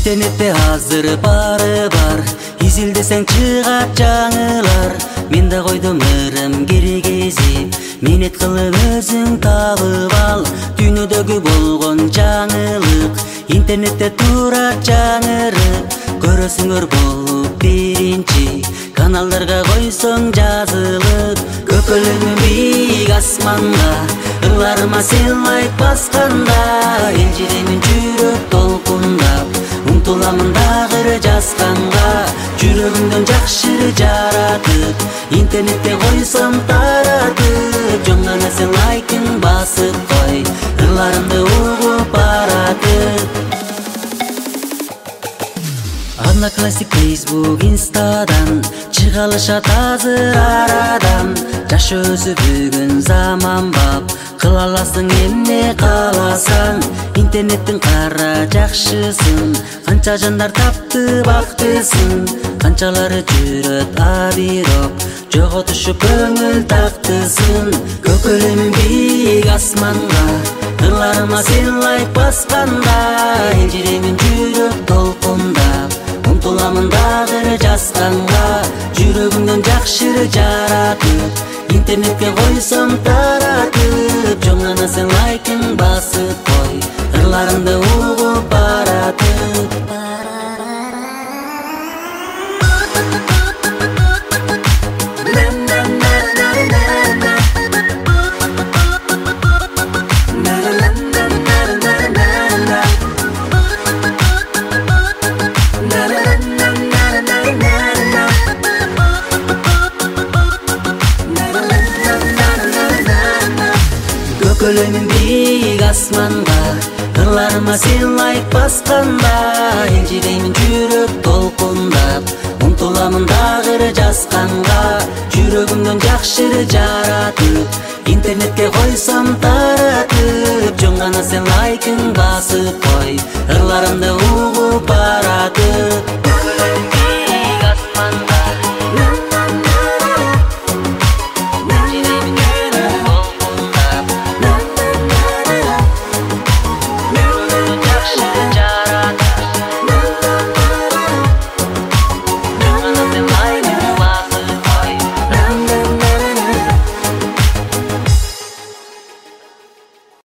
Интернетте азыр бары бар, изилдесең чыгат жаңылар. Мен да койдум ырым керегезип, минет кылып өзүң табып ал. Дүйнөдөгү болгон жаңылык интернетте турат жаңырып. Көрөсүңөр болуп биринчи каналдарга койсоң жазылып. Көкөлөмү бийик асманга, ыларыма сен лайк басканда. Элжиремин жүрөк толкундап, умтуламын дагы жазганга. Жүрөгүмдөн жакшы жаратып, интернетте койсом таратып. Жөн гана сен лайкын басып кой, ырларымды угуп баратып. Одноклассник, Facebook, Instaдан чыгалышат азыр арадан. Жаш өсүп бүгүн заман бап, кыла аласың эмне кааласаң. Интернеттин кара жакшысын, канча жандар тапты бактысын. Канчалары жүрөт абироп, жоготушуп көңүл тактысын. Көкөлөмүн бийик асманга, ырларыма сен лайк басканда. Элжиремин жүрөк толкундап, умтуламын дагы жазганга. Жүрөгүмдөн жакшы жаратып, интернетке койсом таратып. Жөн гана сен лайкын басып кой, ырларымды угуп баратып. Көкөлөмүн бийик асманга, ырларыма сен лайк басканда. Элжиреймин жүрөк толкундап, умтуламын дагы жазганга. Жүрөгүмдөн жакшы жаратып, интернетке койсом таратып. Жөн гана сен лайкын басып кой, ырларымды угуп